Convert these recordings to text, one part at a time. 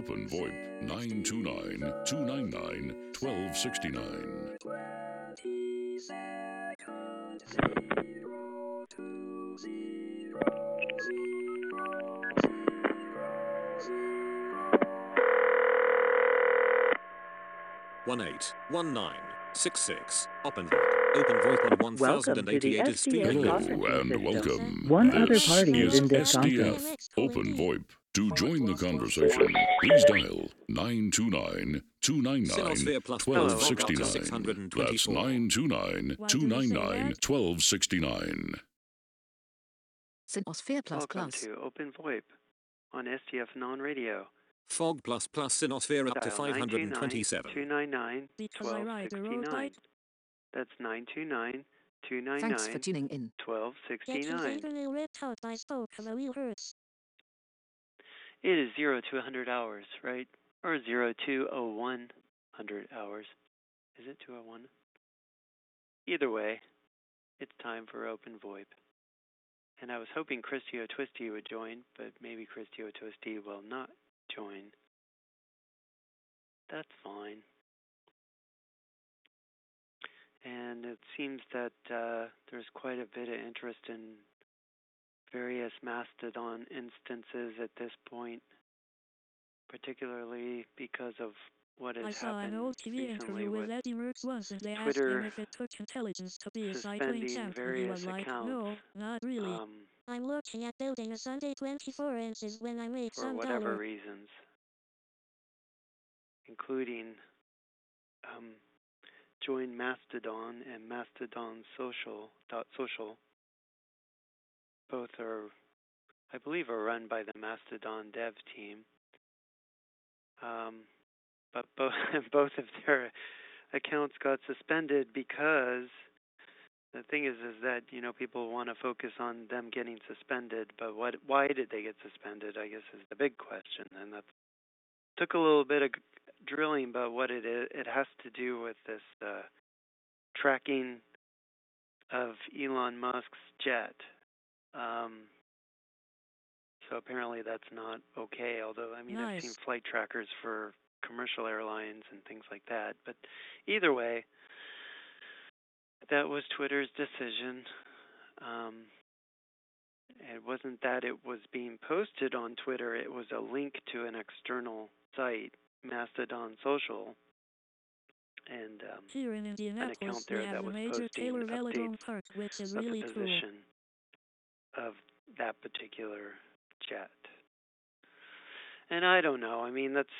Open VoIP 929-299-1269. 20 seconds. 0, 2, 0, 181966 Open VoIP on Welcome to the 1088 Street. SDF Hello conferencing and system. welcome. One other This party is is in this SDF conference. Open VoIP. To join the conversation, please dial 929-299-1269. That's 929-299-1269. Sinosphere Plus Welcome Plus. to Open VoIP on SDF Non-Radio. Fog plus Sinosphere up to Dial 527. 929-299-1269. That's 929-299-1269. Thanks for tuning in. It is 0 to 100 hours, right? Or 0 to 100 hours. Is it 201? Either way, it's time for Open VoIP. And I was hoping Christy O'Twisty would join, but maybe Christy O'Twisty will not join. That's fine. And it seems that there's quite a bit of interest in various Mastodon instances at this point, particularly because of what has happened recently with Twitter suspending various accounts. I'm looking at building a Sunday 24 inches when I made for some whatever dollar. reasons, including join Mastodon and Mastodon Social. Both are, I believe, are run by the Mastodon dev team. But both of their accounts got suspended because the thing is that, you know, people want to focus on them getting suspended, but why did they get suspended, I guess, is the big question. And that took a little bit of drilling, but what it is, it has to do with this tracking of Elon Musk's jet. So apparently that's not okay, although, I mean, I've seen flight trackers for commercial airlines and things like that. But either way, that was Twitter's decision. It wasn't that it was being posted on Twitter. It was a link to an external site, Mastodon Social. And Here in an Indianapolis, account there we have that the was major posting Taylor updates Velodrome Park, which is of really the cool. position of that particular jet. And I don't know. I mean, that's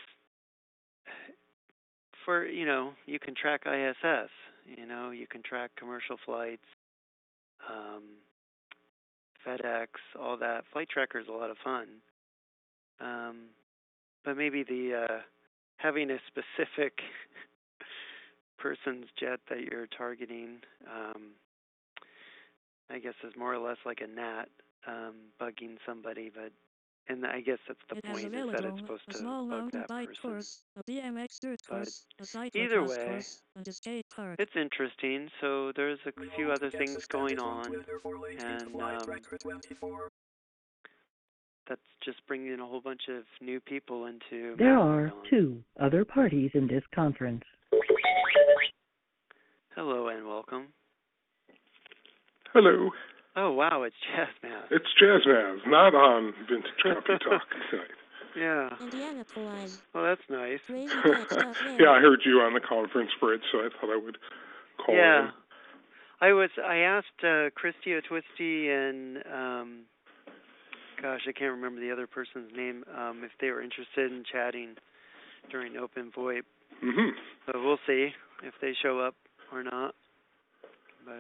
for, you know, you can track ISS. You know, you can track commercial flights, FedEx, all that. Flight tracker is a lot of fun. But maybe the having a specific person's jet that you're targeting, I guess, is more or less like a gnat bugging somebody. And I guess that's the point, is that it's supposed to bug that person. Course, a BMX dirt course, a either cyclocross way, course, and a skate park. it's interesting. So there's a few other things going on, and that's just bringing a whole bunch of new people into There are Mastodon. 2 other parties in this conference. Hello and welcome. Hello. Oh, wow, it's Jazzmaz. It's Jazzmaz, not on Vintage Coffee Talk tonight. Yeah. Indianapolis. Well, that's nice. Crazy good stuff there. Yeah, I heard you on the conference bridge, so I thought I would call Yeah. in. I asked Christy O'Twisty and, gosh, I can't remember the other person's name, if they were interested in chatting during Open VoIP. Mm-hmm. So we'll see if they show up or not. But,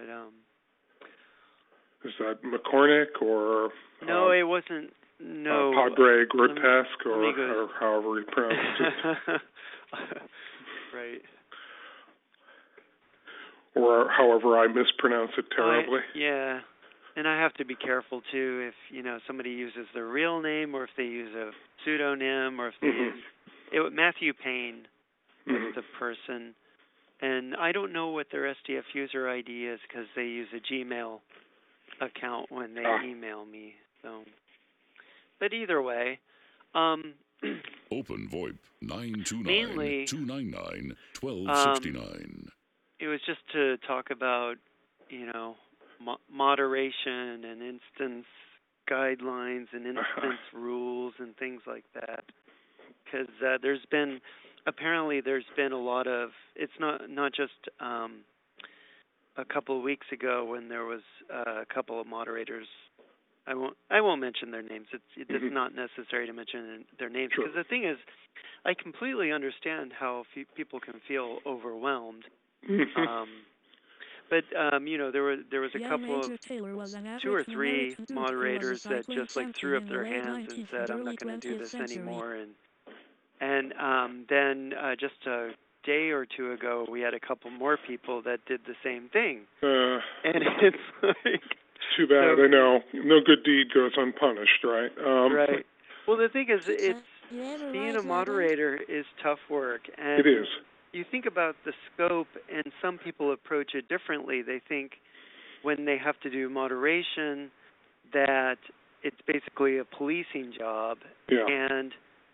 Is that McCormick or... no, it wasn't. No. Padre Grotesque let me go. or however you pronounce it. Right. Or however I mispronounce it terribly. Yeah. And I have to be careful, too, if, you know, somebody uses their real name or if they use a pseudonym or if they use... Matthew Payne was the person. And I don't know what their SDF user ID is because they use a Gmail account when they email me. So, but either way, Open VoIP Mainly, 929-299-1269. it was just to talk about, moderation and instance guidelines and instance rules and things like that. Because there's been a lot of, it's not just a couple of weeks ago when there was a couple of moderators. I won't mention their names. It's not necessary to mention their names, because the thing is, I completely understand how people can feel overwhelmed. But there was a couple of 2 or 3 moderators that just threw up their hands and said, "I'm not going to do this anymore." And then just a day or 2 ago, we had a couple more people that did the same thing. And it's like, too bad. I know. No good deed goes unpunished, right? Right. Well, the thing is, being a moderator is tough work. And it is. You think about the scope, and some people approach it differently. They think when they have to do moderation that it's basically a policing job, and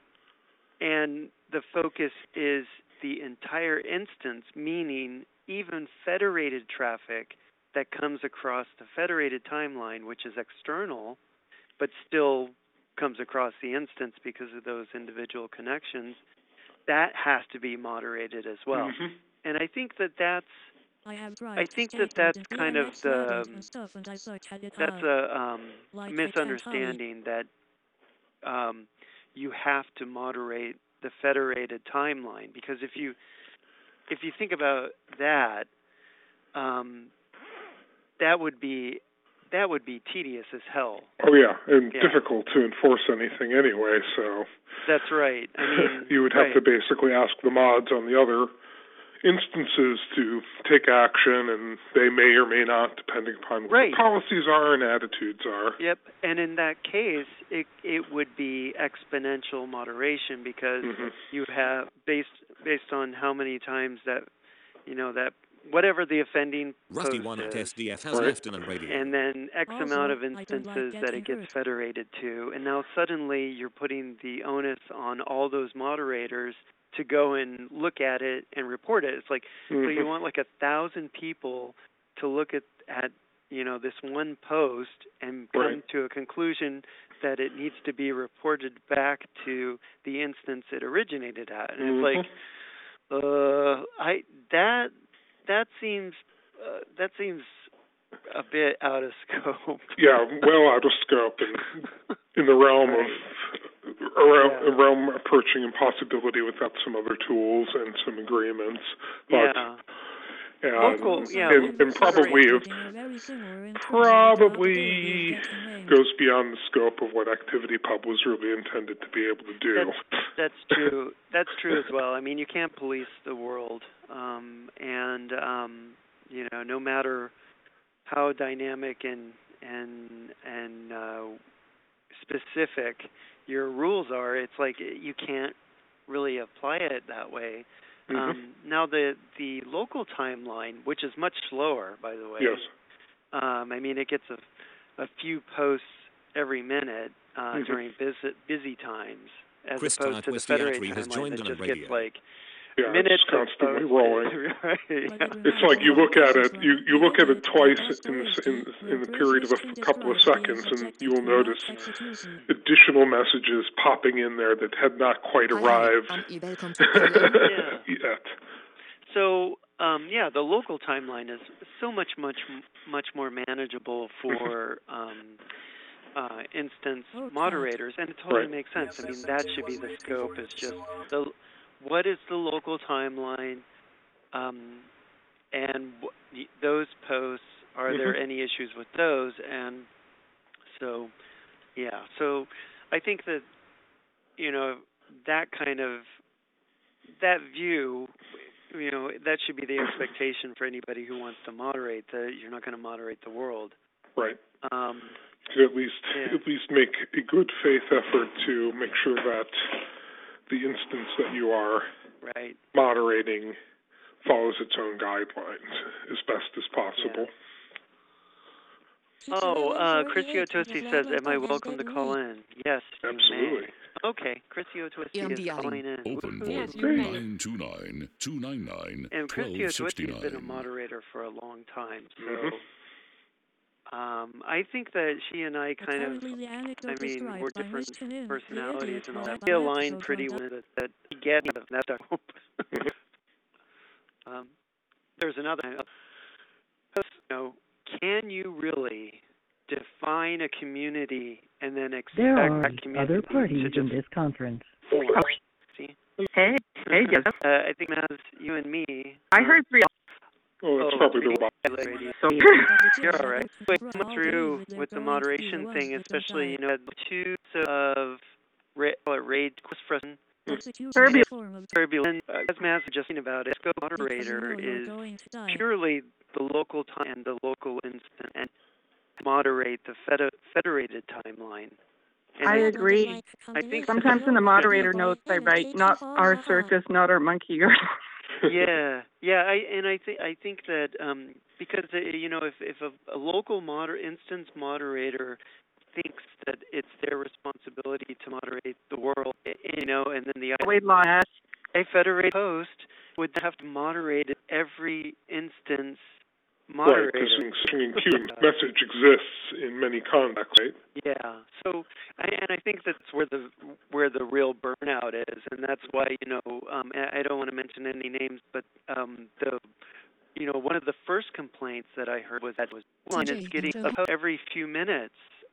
the focus is the entire instance, meaning even federated traffic that comes across the federated timeline, which is external, but still comes across the instance because of those individual connections, that has to be moderated as well. And I think that's kind of that's a misunderstanding that you have to moderate the federated timeline, because if you think about that, that would be tedious as hell. Oh yeah, and difficult to enforce anything anyway. So that's right. I mean, you would have to basically ask the mods on the other instances to take action, and they may or may not, depending upon what the policies are and attitudes are. Yep, and in that case, it would be exponential moderation, because you have based on how many times that that whatever the offending Rusty post One at is, SDF has left an radio. and then X amount of instances that it gets federated to, and now suddenly you're putting the onus on all those moderators to go and look at it and report it. It's like, so you want 1,000 people to look at this one post and come to a conclusion that it needs to be reported back to the instance it originated at. And it's like, that seems a bit out of scope. Yeah, well out of scope, and in the realm of a realm approaching impossibility without some other tools and some agreements. But and probably goes beyond the scope of what ActivityPub was really intended to be able to do. That's true. That's true as well. I mean, you can't police the world, and no matter how dynamic and specific your rules are, it's like you can't really apply it that way. Now the local timeline, which is much slower, by the way. Yes. I mean, it gets a few posts every minute during busy times, as Chris opposed to the federated timeline that just gets minutes it's constantly rolling. Right. It's like you look at it, you look at it twice in the period of a couple of seconds, and you will notice additional messages popping in there that had not quite arrived yet. So, the local timeline is so much more manageable for instance moderators, and it totally makes sense. I mean, that should be the scope. Is just what is the local timeline, and those posts, are there any issues with those? And so, so I think that, that view, that should be the expectation for anybody who wants to moderate, that you're not going to moderate the world. Right. To at least make a good faith effort to make sure that the instance that you are moderating follows its own guidelines as best as possible. Chris Yotosi says, am I welcome to call in? Yes, you Absolutely. may. Okay, Chris Yotosi is calling in. Open Woohoo. VoIP 929-299-1269. And Chris Yotosi has been a moderator for a long time, so I think that she and I kind of, we're different personalities and all that. We align pretty well that we get that. There's another, can you really define a community and then expect There are that community other parties to in just this conference. form? See? Hey, Jeff. I think Maz, you and me. I heard 3. Oh, it's probably the robot. So You're all right. Wait, come through with the moderation thing, especially, the two of raid question. Turbulent. As Maz was just about it, Scope moderator is purely the local time and the local instant and moderate the federated timeline. And I agree. I think Sometimes in the moderator notes I write, not our circus, not our monkey garden. I think that because if a local instance moderator thinks that it's their responsibility to moderate the world, and then a federated host would have to moderate every instance moderator. Right, because string and queuing message exists in many contexts, right? Yeah. So, I think that's where the real burnout is, and that's why I don't want to mention any names, but one of the first complaints that I heard was that one is getting about every few minutes,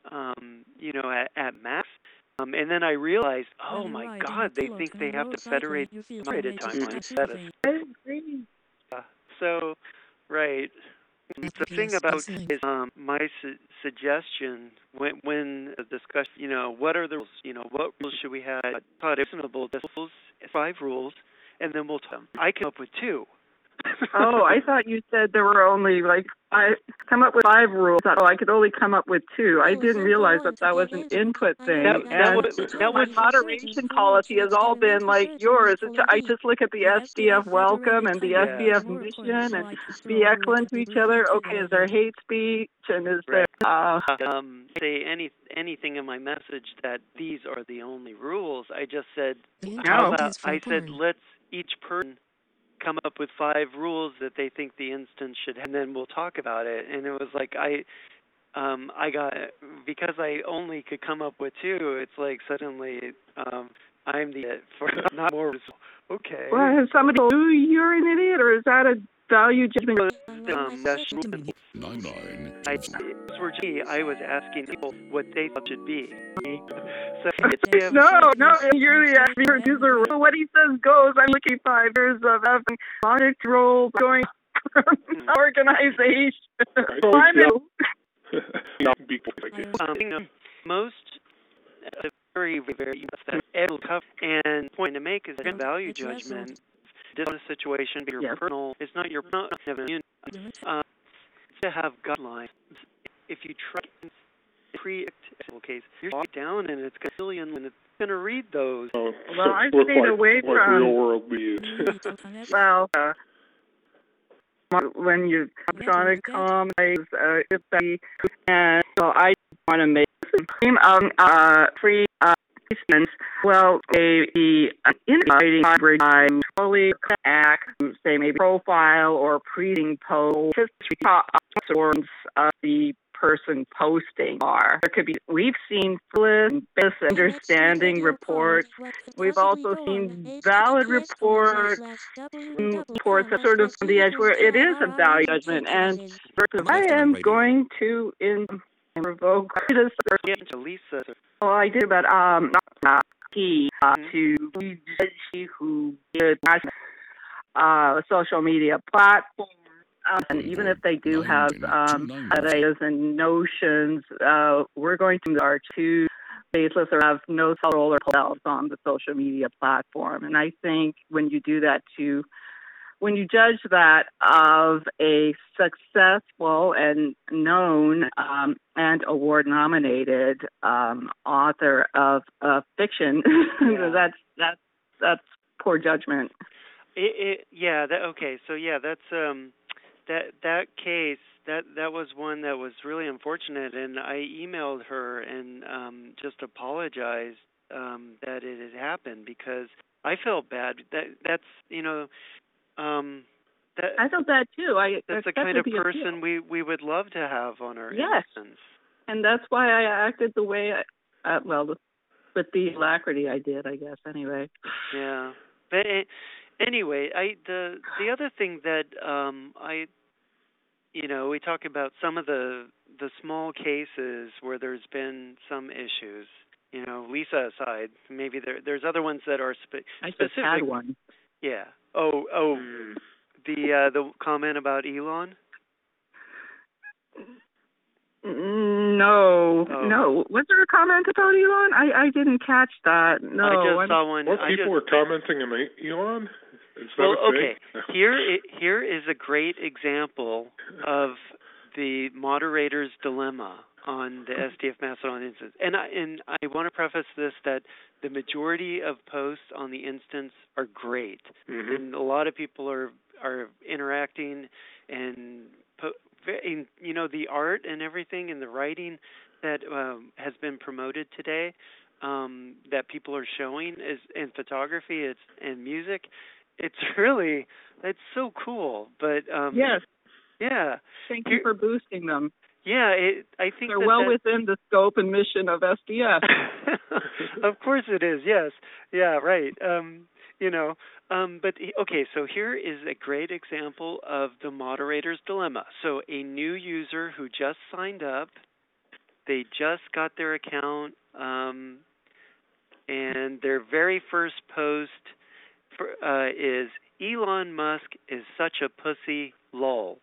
at max. And then I realized, oh my God, they think they have to federate federated timeline. I agree. So, right. The thing about is my suggestion when the discussion, what are the rules? What rules should we have? Reasonable rules, 5 rules, and then we'll tell them. I came up with 2. Oh, I thought you said there were only I come up with 5 rules. I could only come up with 2. I didn't realize that was an input thing. That was moderation policy has all been like yours. I just look at the SDF welcome and the SDF mission and be excellent to each other. Okay, is there hate speech and is there say anything in my message that these are the only rules? I just said I said let's each person come up with 5 rules that they think the instance should have, and then we'll talk about it. And it was like I got, because I only could come up with 2, it's like suddenly I'm the for not more. Okay. Well, has somebody told you you're an idiot, or is that a value judgment? I was asking people what they thought should be. So No, you're the actual producer. So what he says goes. I'm looking 5 years of having project roles going from organization. Most very, very tough and point to make is value judgment. This situation, your personal. It's not your personal. To have guidelines. If you try pre-actual case, you're down and it's gazillion and it's going to read those. Well, I stayed away from real world leads. Well, when you electronic and so I want to make free placements. Well, the inviting hybrid fully act, say maybe profile or pre post forms of the person posting are. There could be, we've seen misunderstanding reports. We've also seen valid reports that sort of on the edge where it is a value judgment. And I am going to revoke this. Lisa. Well, I did, but to judge who did social media platform. And even if they do have ideas and notions, we're going to are too baseless or have no role or themselves on the social media platform. And I think when you do that when you judge that of a successful and known and award-nominated author of fiction, that's poor judgment. Okay. So that's that case, that was one that was really unfortunate, and I emailed her and just apologized that it had happened because I felt bad. That's that I felt bad too. that's the kind of person we would love to have on our instance. And that's why I acted the way with the alacrity I did, I guess. Anyway. Yeah, but anyway, the other thing that we talk about some of the small cases where there's been some issues. Lisa aside, maybe there's other ones that are specific. I just had one. Yeah. The comment about Elon. No. Was there a comment about Elon? I didn't catch that. No. I just saw one. Well, people were commenting on Elon. Is that a thing? Here is a great example of the moderator's dilemma on the SDF Mastodon instance. And I want to preface this that the majority of posts on the instance are great, and a lot of people are interacting and the art and everything and the writing that has been promoted today that people are showing is in photography and music. It's so cool. But yes. Yeah. Thank you for boosting them. Yeah, I think they're well within the scope and mission of SDF. Of course it is. Yes. Yeah. Right. So here is a great example of the moderator's dilemma. So a new user who just signed up, they just got their account, and their very first post is Elon Musk is such a pussy, lol.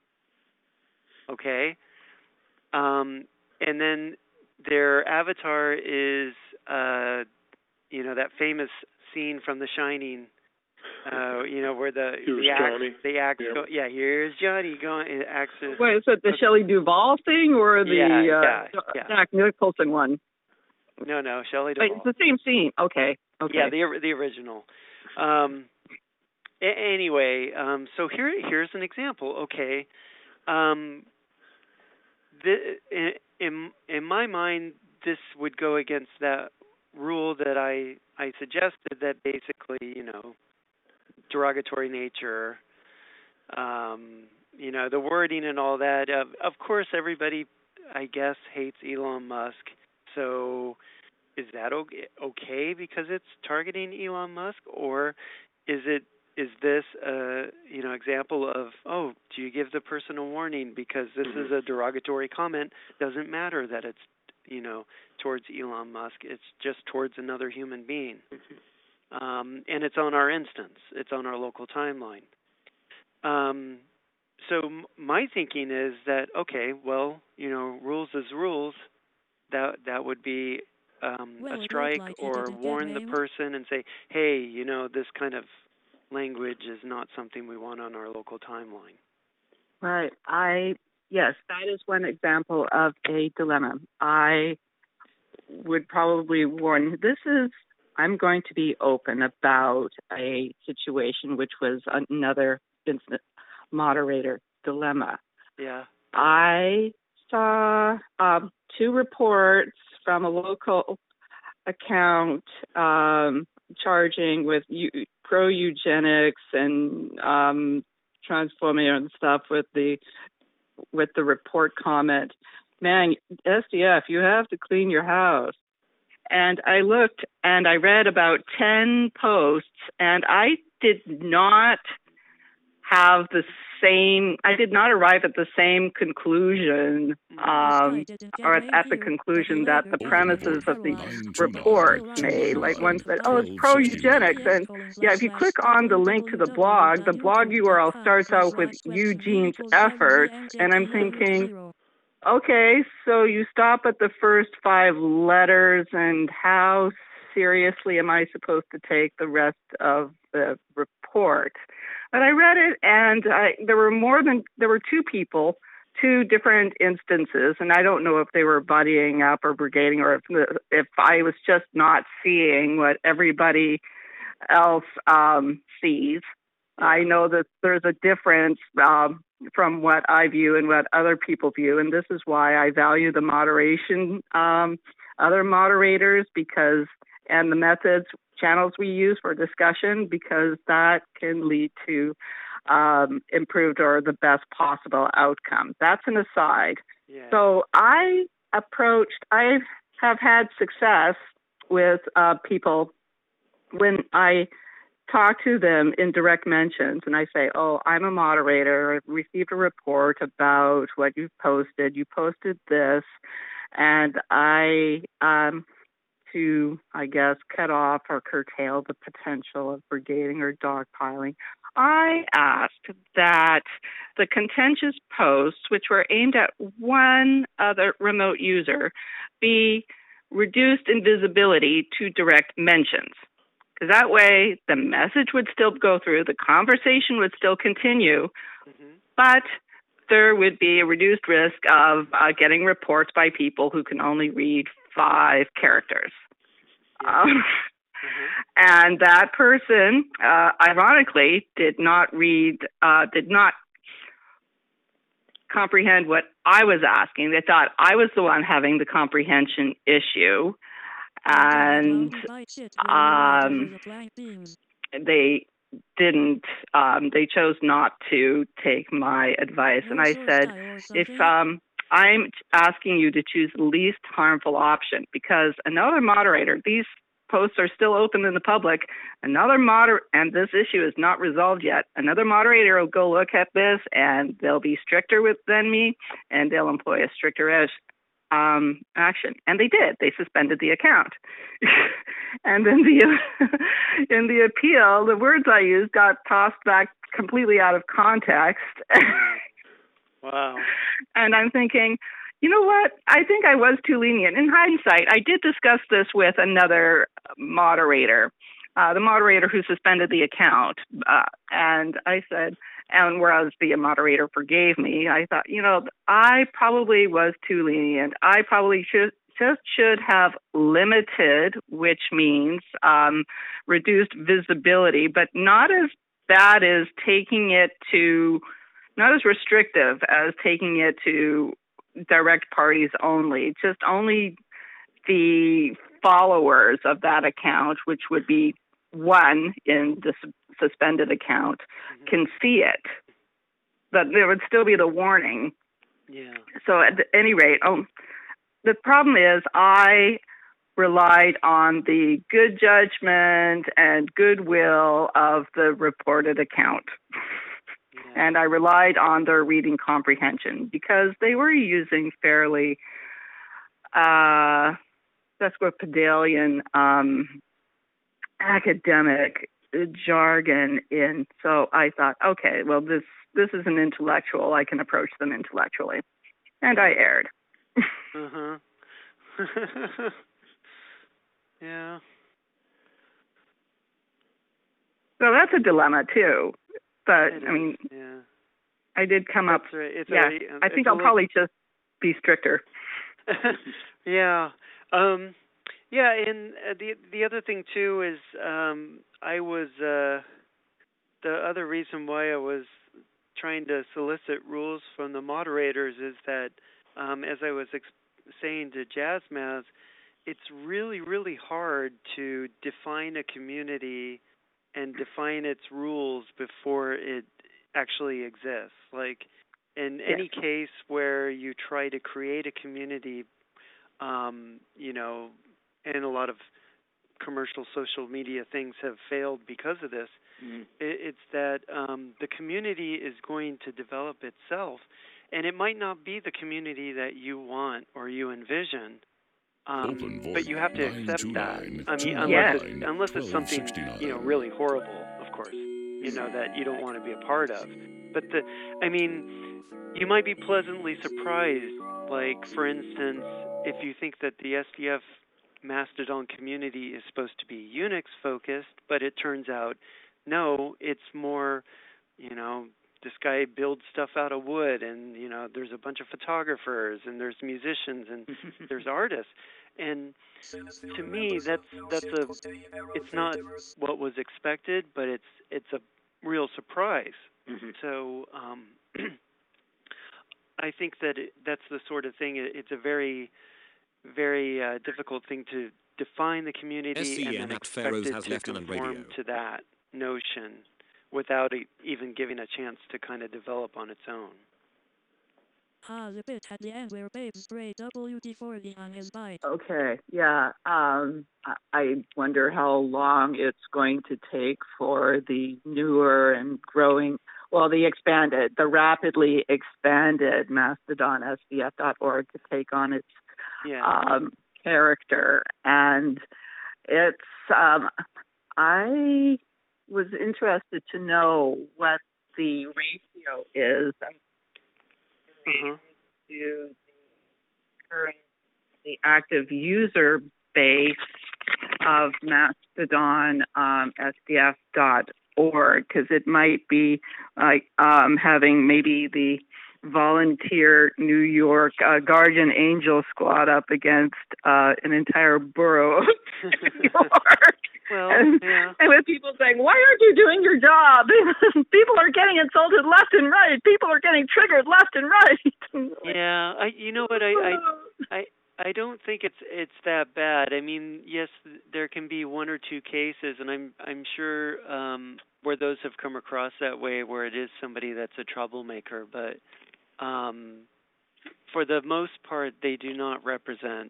Okay? And then their avatar is, that famous scene from The Shining, where the axe go, here's Johnny going, it acts as... Wait, is it the Shelley Duvall thing or the Jack Nicholson one? No, Shelley Duvall. Wait, it's the same scene. Okay. Yeah, the original. Anyway, so here's an example. Okay. In my mind, this would go against that rule that I suggested, that basically, derogatory nature, the wording and all that. Of course, everybody, I guess, hates Elon Musk. So is that okay because it's targeting Elon Musk, or is this example of, do you give the person a warning because this is a derogatory comment? Doesn't matter that it's, towards Elon Musk. It's just towards another human being. And it's on our instance. It's on our local timeline. So my thinking is that, okay, well, rules is rules. That would be a strike, or warn the person and say, hey, this kind of language is not something we want on our local timeline. Right. Yes, that is one example of a dilemma. I would probably warn, I'm going to be open about a situation which was another incident moderator dilemma. Yeah. I saw 2 reports from a local account charging with pro-eugenics and transphobia and stuff with the report comment, man, SDF, you have to clean your house. And I looked and I read about 10 posts, and I did not arrive at the same conclusion, or at the conclusion that the premises of the report made, like one said, it's pro-eugenics. And if you click on the link to the blog URL starts out with Eugene's efforts, and I'm thinking, okay, so you stop at the first 5 letters, and how seriously am I supposed to take the rest of the report? But I read it, and there were 2 people, 2 different instances, and I don't know if they were buddying up or brigading, or if I was just not seeing what everybody else sees. I know that there's a difference from what I view and what other people view, and this is why I value the moderation, other moderators, and the methods, channels we use for discussion, because that can lead to improved or the best possible outcome. That's an aside. Yeah. So I have had success with people when I talk to them in direct mentions and I say, oh, I'm a moderator. I received a report about what you've posted. You posted this, and to, I guess, cut off or curtail the potential of brigading or dogpiling, I asked that the contentious posts, which were aimed at one other remote user, be reduced in visibility to direct mentions. Because that way the message would still go through, the conversation would still continue, but there would be a reduced risk of getting reports by people who can only read 5 characters. And that person, ironically, did not comprehend what I was asking. They thought I was the one having the comprehension issue. And they didn't, they chose not to take my advice. And I said, if I'm asking you to choose the least harmful option, because another moderator, these posts are still open in the public, and this issue is not resolved yet. Another moderator will go look at this, and they'll be stricter than me, and they'll employ a stricter action. And they did. They suspended the account. And then in the appeal, the words I used got tossed back completely out of context. Wow. And I'm thinking, you know what? I think I was too lenient. In hindsight, I did discuss this with another moderator, the moderator who suspended the account. And I said, and whereas the moderator forgave me, I thought, I probably was too lenient. I probably should have limited, which means reduced visibility, but not as bad as not as restrictive as taking it to direct parties only, just only the followers of that account, which would be one in the suspended account, can see it. But there would still be the warning. Yeah. So at any rate, the problem is I relied on the good judgment and goodwill of the reported account. And I relied on their reading comprehension because they were using fairly sesquipedalian academic jargon in. So I thought, okay, well, this is an intellectual. I can approach them intellectually. And I erred. Yeah. So that's a dilemma, too. But, yeah. I did come up. Right. I think I'll probably just be stricter. Yeah. Yeah, and the other thing, too, is I was, the other reason why I was trying to solicit rules from the moderators is that, as I was saying to Jazzmaz, it's really, really hard to define a community and define its rules before it actually exists. Like in any case where you try to create a community, and a lot of commercial social media things have failed because of this, it's that the community is going to develop itself, and it might not be the community that you want or you envision. But you have to accept that. Unless it's something really horrible, of course, that you don't want to be a part of. But you might be pleasantly surprised. Like, for instance, if you think that the SDF Mastodon community is supposed to be Unix focused, but it turns out no, it's more, this guy builds stuff out of wood, and there's a bunch of photographers, and there's musicians, and there's artists, and to me it's not what was expected, but it's a real surprise. Mm-hmm. So I think that that's the sort of thing. It's a very, very difficult thing to define the community and then expect it to conform to that notion without even giving a chance to kind of develop on its own. The bit at the end where Babe sprayed WD-40 on his bike. Okay, yeah. I wonder how long it's going to take for the newer and growing, the rapidly expanded Mastodon, SDF.org, to take on its character. And it's, I was interested to know what the ratio is to the active user base of Mastodon, SDF.org, because it might be like having maybe the volunteer New York Guardian Angel squad up against an entire borough of New York. Well, and with people saying, why aren't you doing your job? People are getting insulted left and right. People are getting triggered left and right. Yeah, you know what, I don't think it's that bad. I mean, yes, there can be one or two cases, and I'm sure where those have come across that way, where it is somebody that's a troublemaker, but for the most part, they do not represent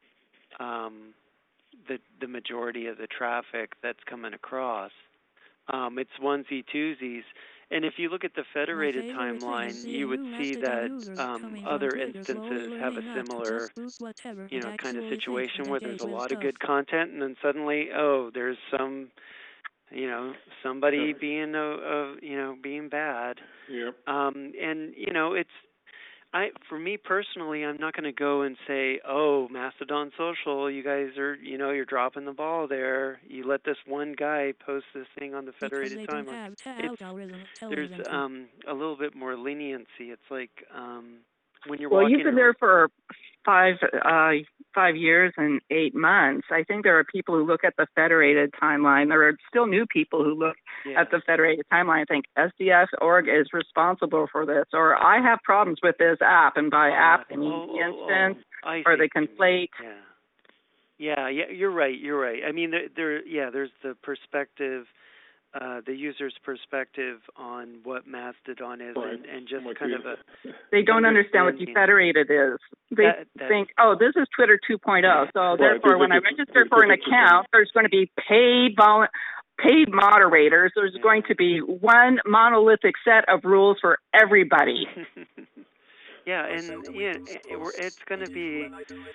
the majority of the traffic that's coming across. It's onesie twosies, and if you look at the federated timeline, you would see that other instances have a similar, kind of situation where there's a lot of good content, and then suddenly, there's some, somebody being being bad. Yep. And it's. For me personally, I'm not going to go and say, Mastodon Social, you guys are, you're dropping the ball there. You let this one guy post this thing on the federated timeline. There's a little bit more leniency. It's like when you're walking. Well, you've been there for 5 years and 8 months. I think there are people who look at the federated timeline. There are still new people who look at the federated timeline and think SDF.org is responsible for this, or I have problems with this app, and by app I mean the instance, or they conflate. Yeah, you're right. I mean, there's the perspective, the user's perspective on what Mastodon is, and just kind of a. They don't understand what defederated is. They think, this is Twitter 2.0. So therefore, when I register for an account, there's going to be paid moderators. There's going to be one monolithic set of rules for everybody. It's going to be,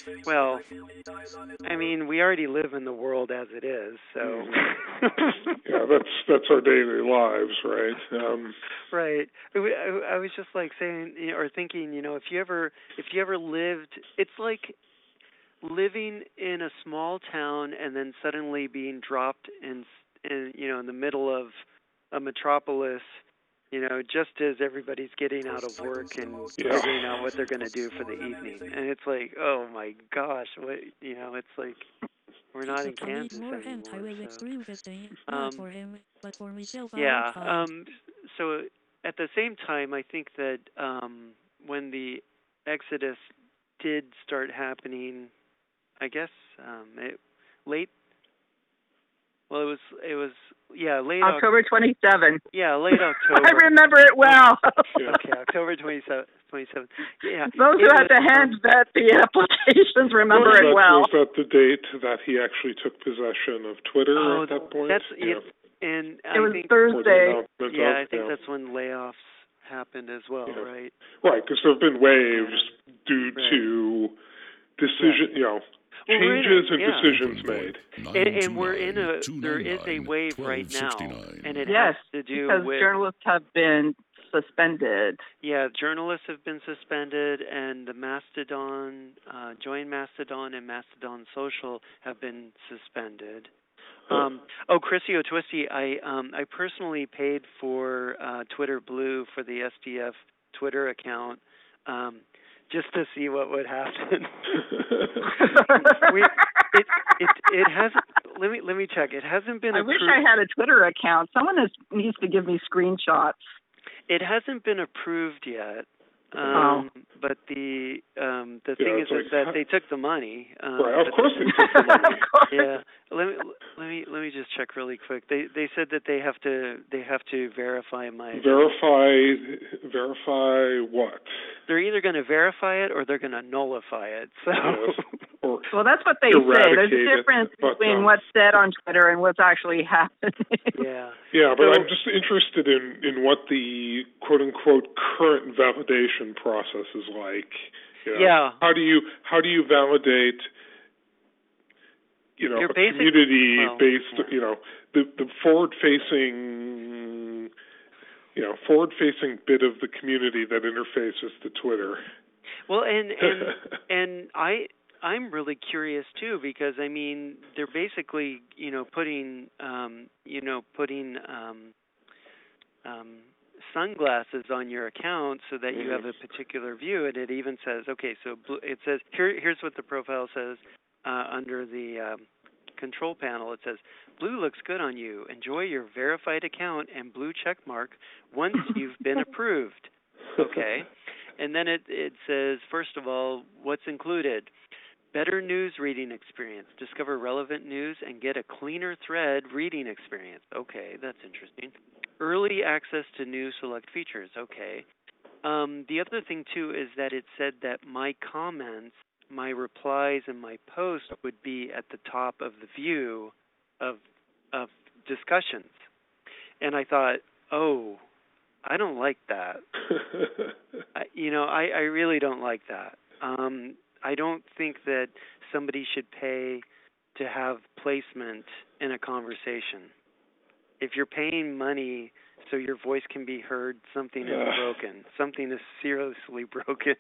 I mean, we already live in the world as it is, so. That's our daily lives, right? Right. I was just like saying, or thinking, if you ever lived, it's like living in a small town and then suddenly being dropped in the middle of a metropolis. Just as everybody's getting out of work and figuring out what they're going to do for the evening. And it's like, oh my gosh, it's like we're not in Kansas anymore. So at the same time, I think that when the exodus did start happening, I guess late October 27. Yeah, late October. I remember it well. Okay, October 27. Yeah. Those who had to hand vet the applications remember it well. Was that the date that he actually took possession of Twitter at that point? And it was Thursday. I think that's when layoffs happened as well, right? Right, because there have been waves due to changes and decisions made. And there is a wave right now, and it has to do because with journalists have been suspended. Yeah, journalists have been suspended, and the Mastodon, Join Mastodon and Mastodon Social have been suspended. Chrissy O'Twisty, I personally paid for Twitter Blue for the SDF Twitter account. Just to see what would happen. It hasn't let me check. It hasn't been I approved. wish I had a Twitter account. Someone needs to give me screenshots. It hasn't been approved yet. But the thing is that they took the money. Right, of course they took the money. Yeah. Let me just check really quick. They said that they have to verify my verify what? They're either going to verify it or they're going to nullify it. So well, that's what they say. There's a difference between what's said on Twitter and what's actually happening. Yeah, but I'm just interested in what the quote unquote current validation process is like. You know, yeah. How do you validate? You know, a community-based. Yeah. You know, the forward-facing. You know, forward-facing bit of the community that interfaces to Twitter. Well, and I'm really curious too, because I mean they're basically putting sunglasses on your account so that you have a particular view, and it even says it says here's what the profile says under the control panel. It says blue looks good on you. Enjoy your verified account and blue check mark once you've been approved. Okay. And then it says, first of all, what's included? Better news reading experience. Discover relevant news and get a cleaner thread reading experience. Okay, that's interesting. Early access to new select features. Okay. The other thing, too, is that it said that my comments, my replies, and my posts would be at the top of the view of discussions. And I thought, oh, I don't like that. I really don't like that. I don't think that somebody should pay to have placement in a conversation. If you're paying money so your voice can be heard, something is broken. Something is seriously broken.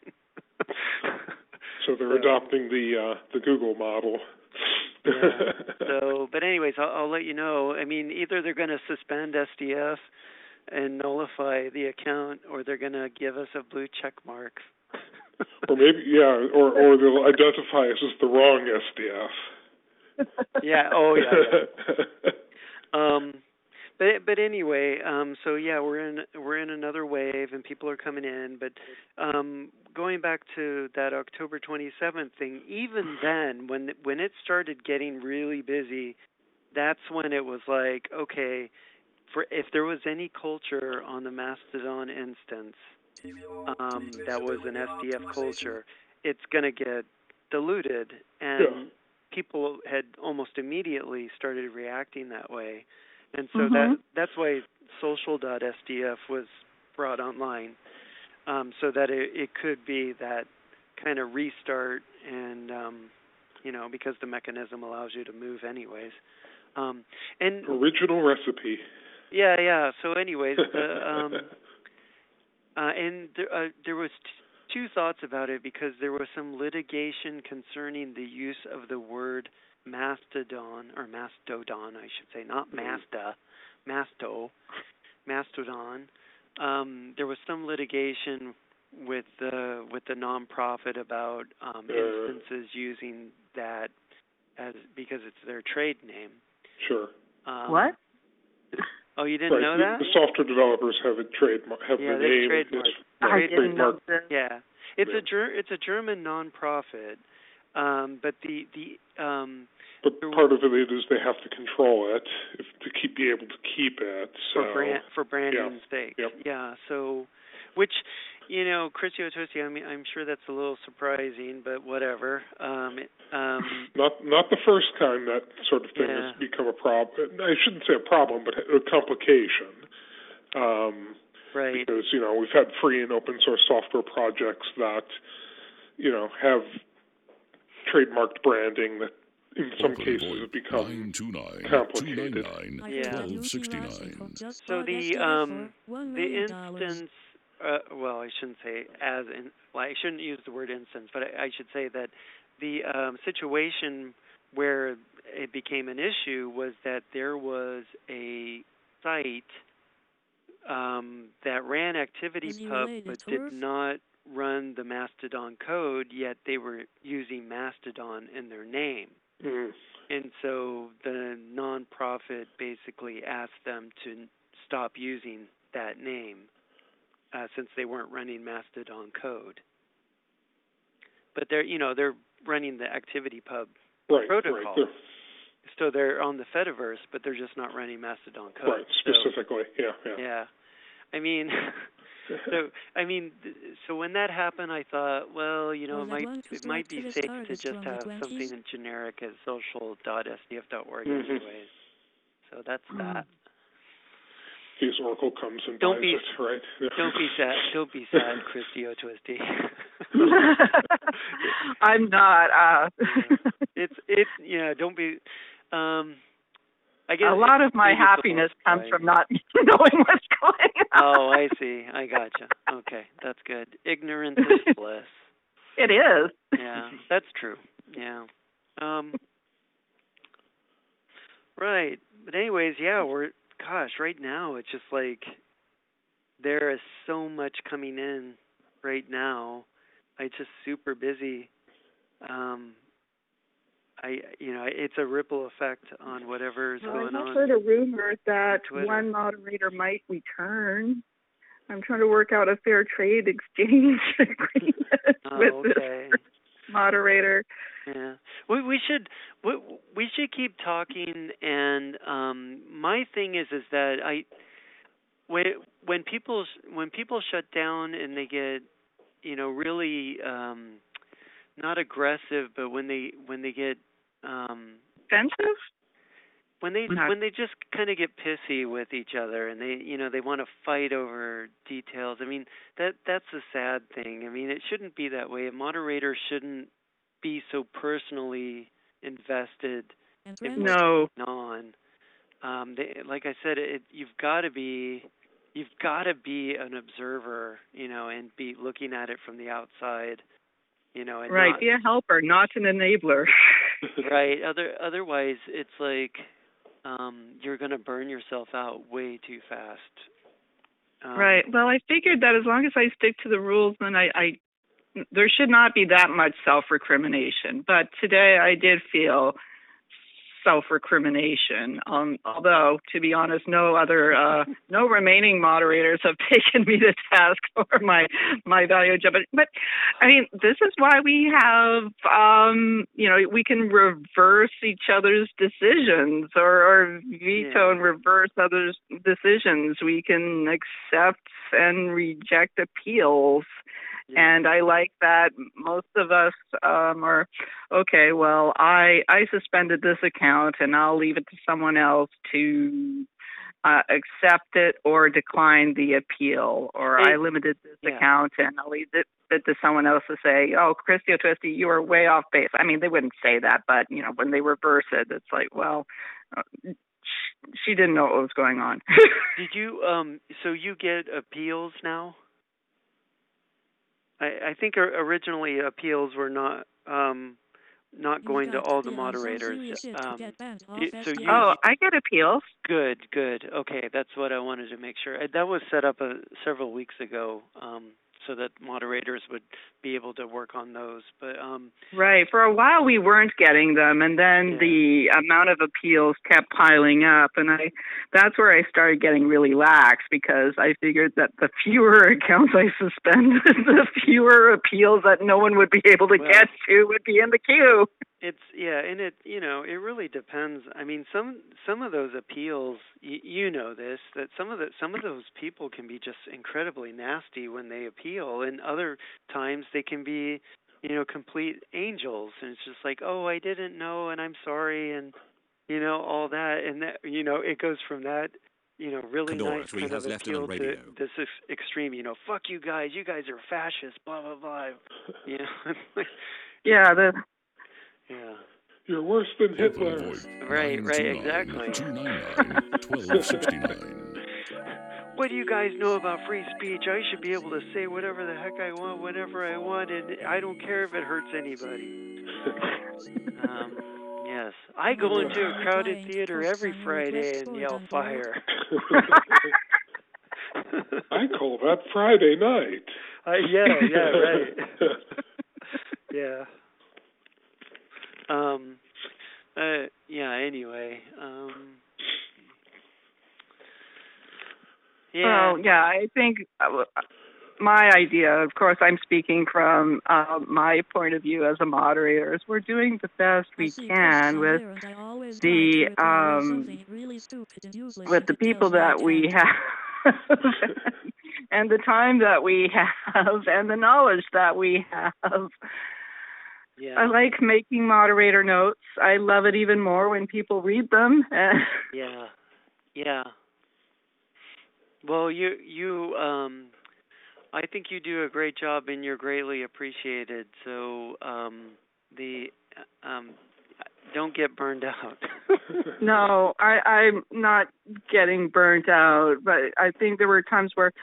So they're adopting the Google model. Yeah. But anyways, I'll let you know. I mean, either they're going to suspend SDF and nullify the account, or they're going to give us a blue check mark. Or maybe, or they'll identify us as the wrong SDF. Yeah. Oh, yeah. But anyway, so yeah, we're in another wave, and people are coming in. But going back to that October 27th thing, even then, when it started getting really busy, that's when it was like, okay, if there was any culture on the Mastodon instance that was an SDF culture, it's going to get diluted. And people had almost immediately started reacting that way. And so that's why social.sdf was brought online, so that it could be that kind of restart, and because the mechanism allows you to move anyways. And original recipe. Yeah. So anyways, and there was two thoughts about it, because there was some litigation concerning the use of the word Mastodon, or Mastodon, I should say, not Mastodon. There was some litigation with the nonprofit about instances using that because it's their trade name. Sure. What? Oh, you didn't know that? The software developers have a trademark. Have the name. I didn't know this. Yeah, it's a German nonprofit. But but part of it is they have to control it to be able to keep it. So for branding's sake. Yep. Yeah. So, which Chrysio Tosi, I'm sure that's a little surprising, but whatever. Not the first time that sort of thing has become a problem. I shouldn't say a problem, but a complication. Right. Because we've had free and open source software projects that have trademarked branding that in some cases have become complicated. So the instance, I shouldn't say I shouldn't use the word instance, but I should say that the situation where it became an issue was that there was a site that ran ActivityPub but did not run the Mastodon code, yet they were using Mastodon in their name. Mm. And so the nonprofit basically asked them to stop using that name since they weren't running Mastodon code. But they're running the ActivityPub protocol. Right. So they're on the Fediverse, but they're just not running Mastodon code. Right, specifically, Yeah. I mean, so when that happened, I thought, well, it might be safe to just have something generic as social.sdf.org anyways. So that's that. In case Oracle comes and Don't buys be, it, right? Don't be sad. Don't be sad, Christy O2SD. I'm not. Don't be. I guess a lot of my happiness comes from not knowing what's going on. Oh, I see. I gotcha. Okay, that's good. Ignorance is bliss. It is. Yeah, that's true. Yeah. Right. But anyways, right now it's just like there is so much coming in right now. I'm just super busy. It's a ripple effect on whatever's going on. I've heard a rumor that one moderator might return. I'm trying to work out a fair trade exchange agreement with this moderator. Yeah, we should keep talking. And my thing is that when people shut down and they get really not aggressive, but when they get offensive, when they just kind of get pissy with each other and they want to fight over details. I mean, that's a sad thing. I mean, it shouldn't be that way. A moderator shouldn't be so personally invested in what's going on. Like I said, you've got to be an observer, and be looking at it from the outside. And right, be a helper, not an enabler. Right. Otherwise, it's like you're going to burn yourself out way too fast. Right. Well, I figured that as long as I stick to the rules, then there should not be that much self-recrimination. But today I did feel self-recrimination. Although, to be honest, no remaining moderators have taken me to task for my value job. But I mean, this is why we have, we can reverse each other's decisions or veto and reverse others' decisions. We can accept and reject appeals. And I like that most of us are, okay, well, I suspended this account and I'll leave it to someone else to accept it or decline the appeal. Or I limited this account and I'll leave it to someone else to say, oh, Christy O'Twisty, you are way off base. I mean, they wouldn't say that, but, when they reverse it, it's like, well, she didn't know what was going on. Did you, so you get appeals now? I think originally appeals were not going to all the moderators. I get appeals. Good. Okay, that's what I wanted to make sure. That was set up several weeks ago, so that moderators would be able to work on those. But right, for a while we weren't getting them, and then the amount of appeals kept piling up, and that's where I started getting really lax, because I figured that the fewer accounts I suspended, the fewer appeals that no one would be able to get to would be in the queue. And it really depends. I mean, some of those appeals, that some of those people can be just incredibly nasty when they appeal, and other times they can be, complete angels, and it's just like, oh, I didn't know, and I'm sorry, and all that, and that, it goes from that, really nice kind of appeal to this extreme, fuck you guys are fascists, blah blah blah, Yeah. You're worse than Hitler. Right, exactly. 299-1269. What do you guys know about free speech? I should be able to say whatever the heck I want, whenever I want, and I don't care if it hurts anybody. Yes. I go into a crowded theater every Friday and yell fire. I call that Friday night. Right. Yeah. Yeah. Anyway. Yeah. Well, yeah, I think my idea, of course, I'm speaking from my point of view as a moderator, is we're doing the best we can with the people that we have and the time that we have and the knowledge that we have. Yeah. I like making moderator notes. I love it even more when people read them. Yeah. Yeah. Well, you I think you do a great job, and you're greatly appreciated. So, don't get burned out. No, I'm not getting burnt out, but I think there were times where,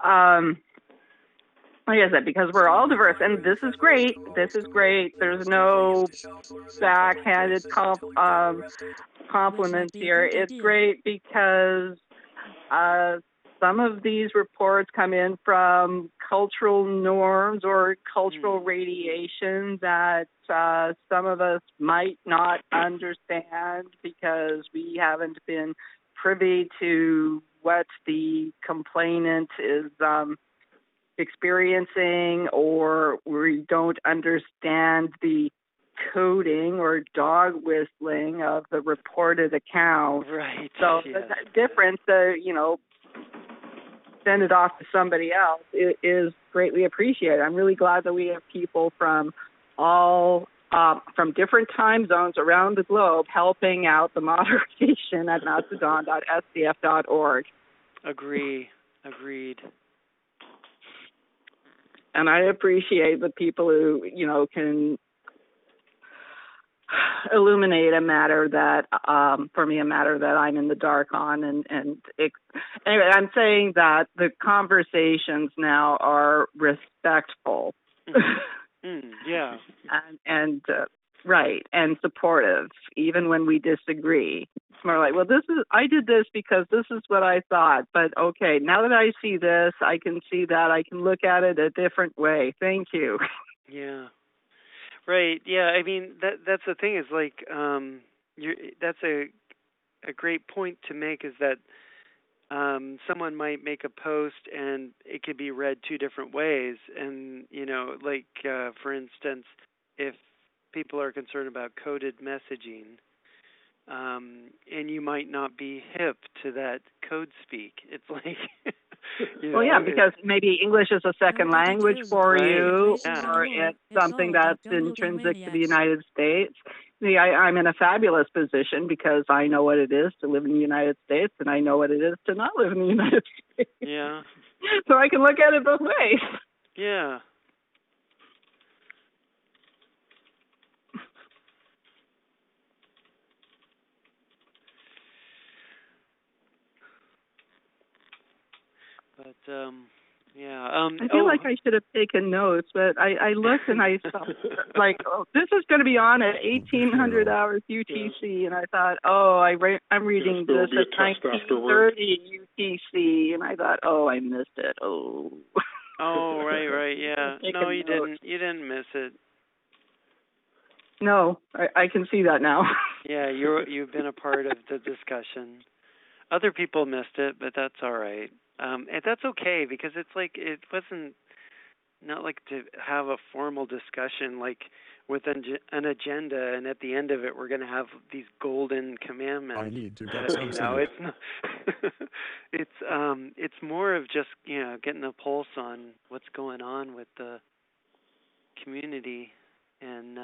like I said, because we're all diverse, and this is great. This is great. There's no backhanded compliments here. It's great because some of these reports come in from cultural norms or cultural radiation that some of us might not understand because we haven't been privy to what the complainant is experiencing, or we don't understand the coding or dog whistling of the reported account. Right. So yes. the difference, send it off to somebody else is greatly appreciated. I'm really glad that we have people from from different time zones around the globe helping out the moderation at mastodon.sdf.org. Agreed. And I appreciate the people who, can illuminate a matter that, for me, a matter that I'm in the dark on. Anyway, I'm saying that the conversations now are respectful. Yeah. Right, and supportive, even when we disagree. It's more like, well, I did this because this is what I thought, but okay, now that I see this, I can see that, I can look at it a different way. Thank you. Yeah. Right. Yeah. I mean, that's the thing is like, that's a great point to make is that someone might make a post and it could be read two different ways. And, for instance, if people are concerned about coded messaging, and you might not be hip to that code speak. It's like, because maybe English is a second language for you, Yeah. or it's something that's intrinsic to the United States. I'm in a fabulous position because I know what it is to live in the United States, and I know what it is to not live in the United States. Yeah. So I can look at it both ways. Yeah. But I feel like I should have taken notes, but I looked and I saw like, this is going to be on at 1800 hours UTC, and I thought, I'm reading this at 1930 UTC, and I thought, I missed it. Oh, right, yeah. No, you didn't. You didn't miss it. No, I can see that now. Yeah, you've been a part of the discussion. Other people missed it, but that's all right. And that's okay because it's like it wasn't not like to have a formal discussion like with an agenda, and at the end of it we're going to have these golden commandments. I need to get some sleep. It's not, it's more of just getting a pulse on what's going on with the community and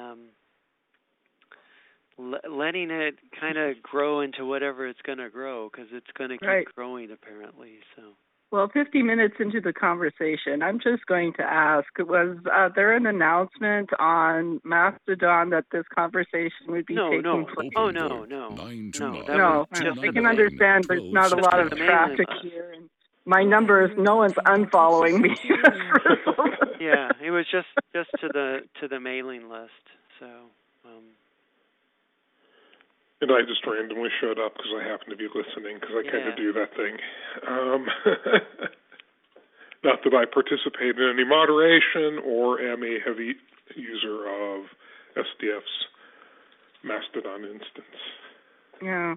letting it kind of grow into whatever it's going to grow, because it's going to keep growing apparently. So. Well, 50 minutes into the conversation, I'm just going to ask, was there an announcement on Mastodon that this conversation would be taking place? No. I can understand there's not a lot of traffic here, and my numbers, no one's unfollowing me. Yeah, it was just to the mailing list, so... And I just randomly showed up because I happened to be listening, because I kind of do that thing. Not that I participate in any moderation or am a heavy user of SDF's Mastodon instance. Yeah.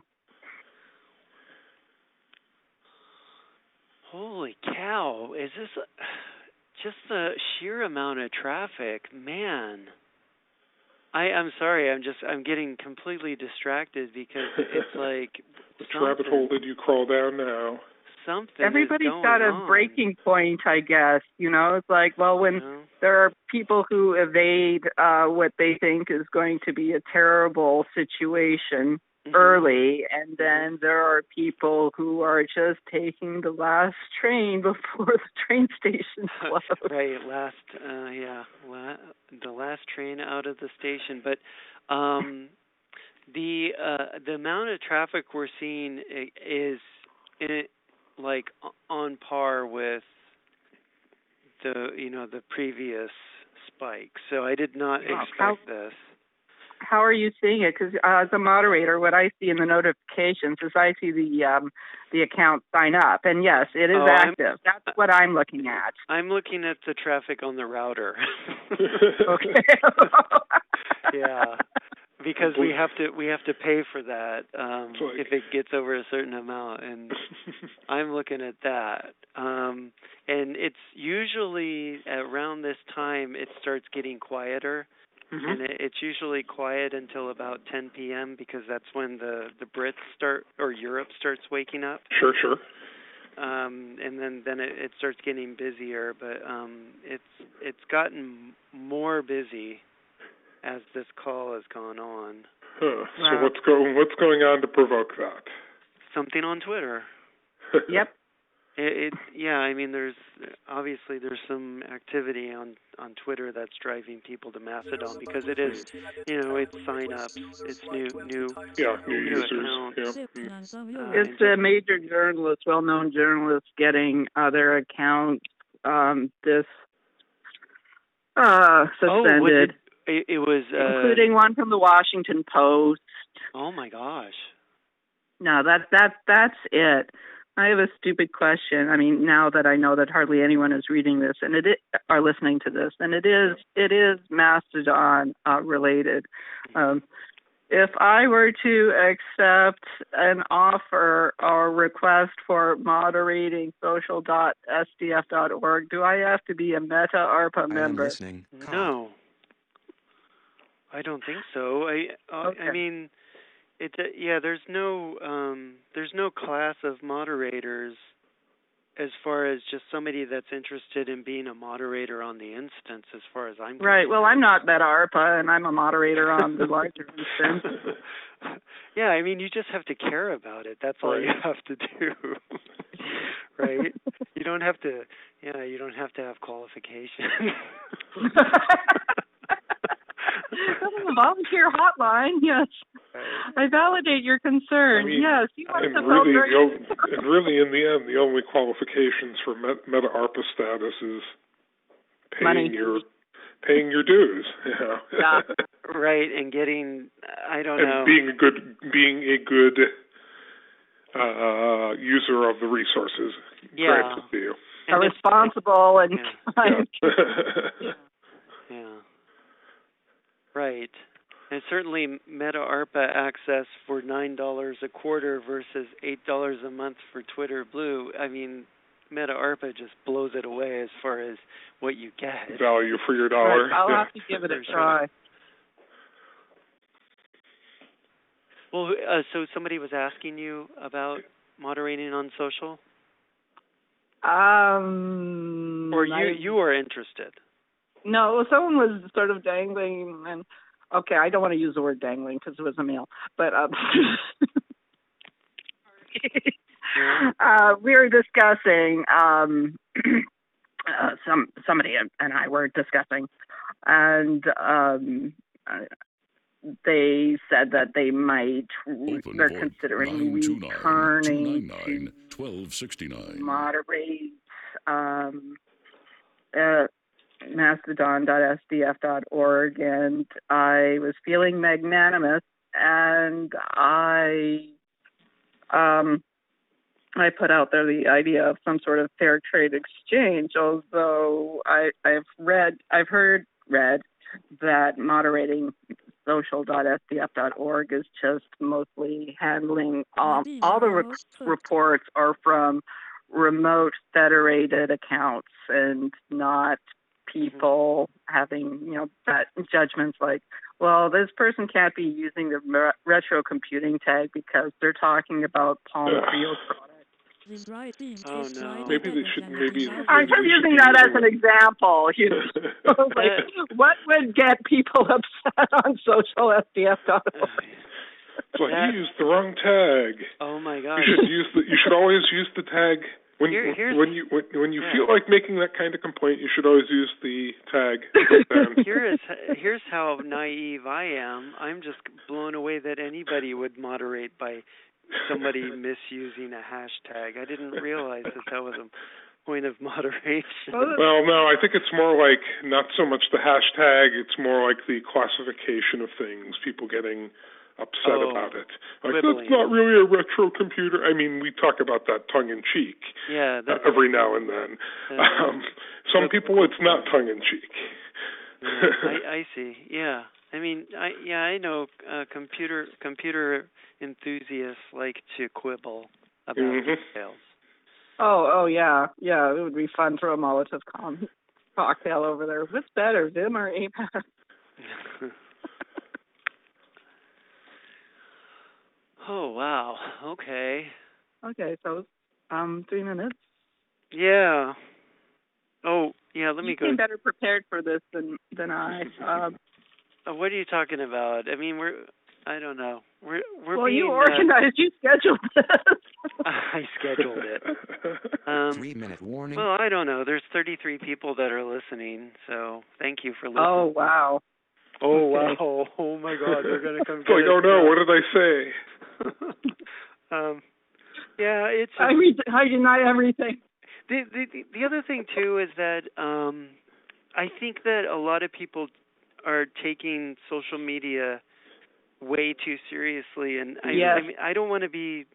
Holy cow! Is this just the sheer amount of traffic? Man, I'm sorry. I'm getting completely distracted because it's like Which rabbit hole did you crawl down now? Something. Everybody's is going got a on. breaking point, I guess. You know, it's like, well, when there are people who evade what they think is going to be a terrible situation early, and then there are people who are just taking the last train before the train station closes. Right, the last train out of the station. But the amount of traffic we're seeing is like on par with the previous spike. So I did not expect this. How are you seeing it? Because as a moderator, what I see in the notifications is I see the account sign up, and yes, it is active. That's what I'm looking at. I'm looking at the traffic on the router. Okay. Yeah, because we have to pay for that if it gets over a certain amount, and I'm looking at that. And it's usually around this time it starts getting quieter. Mm-hmm. And it's usually quiet until about 10 p.m. because that's when the Brits start, or Europe starts waking up. Sure. And then it starts getting busier, but it's gotten more busy as this call has gone on. Huh. Wow. So what's going on to provoke that? Something on Twitter. Yep. I mean, there's some activity on Twitter that's driving people to Mastodon because it is, it's sign-ups, it's new users. accounts. Yeah. It's a major journalist, well-known journalist, getting their account suspended. It was including one from the Washington Post. Oh my gosh! No, that's it. I have a stupid question. I mean, now that I know that hardly anyone is reading this and are listening to this, and it is Mastodon related. If I were to accept an offer or request for moderating social.sdf.org, do I have to be a Meta ARPA member? I am listening. No, I don't think so. Okay. I mean. There's no class of moderators as far as just somebody that's interested in being a moderator on the instance, as far as I'm concerned. Right. Well, I'm not Meta ARPA, and I'm a moderator on the larger instance. Yeah, I mean, you just have to care about it. That's all you have to do. Right? You don't have to have qualifications. The volunteer hotline, yes. I validate your concern. I mean, yes, you want to and really, in the end, the only qualifications for Meta ARPA status is paying your dues. Yeah. Right, and getting and being a good user of the resources granted to you. And responsible and kind. Yeah. Right. And certainly Meta ARPA access for $9 a quarter versus $8 a month for Twitter Blue. I mean, Meta ARPA just blows it away as far as what you get. Value for your dollar. Right. I'll have to give it a try. Well, so somebody was asking you about moderating on social? Or you are interested? No, someone was sort of dangling, and okay, I don't want to use the word dangling because it was a male, but we were discussing. Somebody and I were discussing, and they said that they're considering returning to 1269. moderate mastodon.sdf.org, and I was feeling magnanimous, and I put out there the idea of some sort of fair trade exchange, although I've read that moderating social.sdf.org is just mostly handling all the reports are from remote federated accounts and not people having, that judgments like, well, this person can't be using the retro computing tag because they're talking about Palm Field products. Oh no! Maybe they should. I'm just using that as an example. What would get people upset on socialsdf.org? So you used the wrong tag. Oh my God! You should always use the tag when you feel like making that kind of complaint. You should always use the tag. Here's how naive I am. I'm just blown away that anybody would moderate by somebody misusing a hashtag. I didn't realize that was a point of moderation. Well, no, I think it's more like not so much the hashtag, it's more like the classification of things, people getting upset about it. Like, that's not really a retro computer. I mean, we talk about that tongue-in-cheek every now and then. Some people, it's not tongue-in-cheek. I see, yeah. I mean, I know computer enthusiasts like to quibble about details. Oh, yeah. Yeah, it would be fun for a Molotov cocktail over there. What's better, Vim or Apex? Oh, wow. Okay. Okay, so 3 minutes. Yeah. Oh, yeah, let me go. You seem better prepared for this than I. What are you talking about? I mean, I don't know. We're well, being, you organized. You scheduled this. I scheduled it. 3-minute warning. Well, I don't know. There's 33 people that are listening, so thank you for listening. Oh, wow. Oh, wow. Oh, my God. They're going to come get us. Oh, no. What did I say? Yeah, it's... I deny everything. The other thing, too, is that I think that a lot of people are taking social media way too seriously, and I mean, I don't want to be.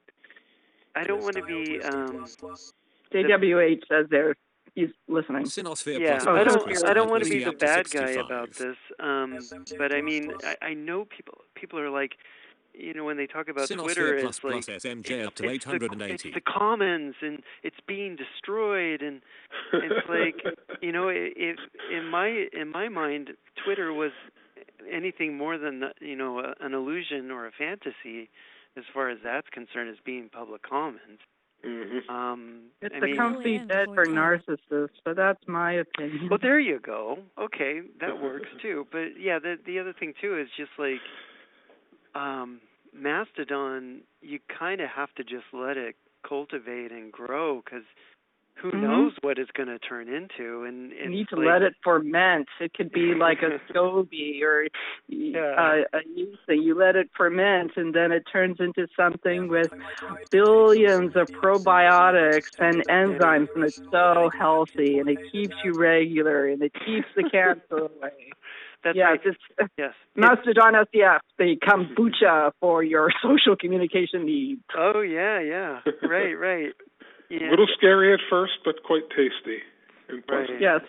JWH says he's listening. Yeah, I don't want to be the bad guy about this. But I mean, I know people are like, when they talk about Twitter, it's like SMJ up to 880. It's the commons and it's being destroyed, and it's like, if in my mind, Twitter was anything more than an illusion or a fantasy, as far as that's concerned, as being public commons. It's the comfy bed for narcissists, but that's my opinion. Well, there you go. Okay, that works too. But yeah, the other thing too is just like Mastodon. You kind of have to just let it cultivate and grow, because who knows what it's going to turn into. And you need to let it ferment. It could be like a SCOBY or a yeast thing. You let it ferment, and then it turns into something with billions of probiotics and enzymes, and it's so healthy, and it keeps you regular, and it keeps the cancer away. That's right. Yes. Mastodon SDF, the kombucha for your social communication needs. Oh, yeah. Right. Yeah. A little scary at first, but quite tasty. Right. Yes.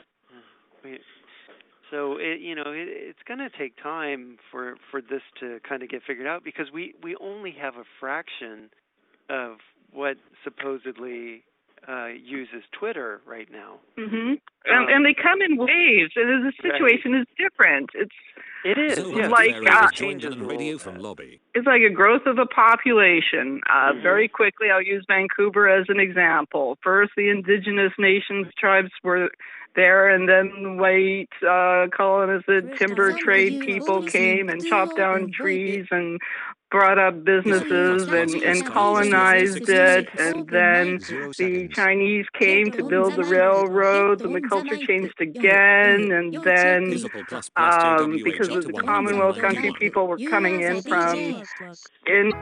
So it's going to take time for this to kind of get figured out, because we only have a fraction of what supposedly uses Twitter right now. And they come in waves, and the situation is different. It is. Changes radio from lobby. It's like a growth of a population. Very quickly, I'll use Vancouver as an example. First, the indigenous nations tribes were there, and then white colonized timber trade people came and chopped down trees and brought up businesses and colonized it, and then the Chinese came to build the railroads, and the culture changed again, and then because of the Commonwealth country, people were coming in from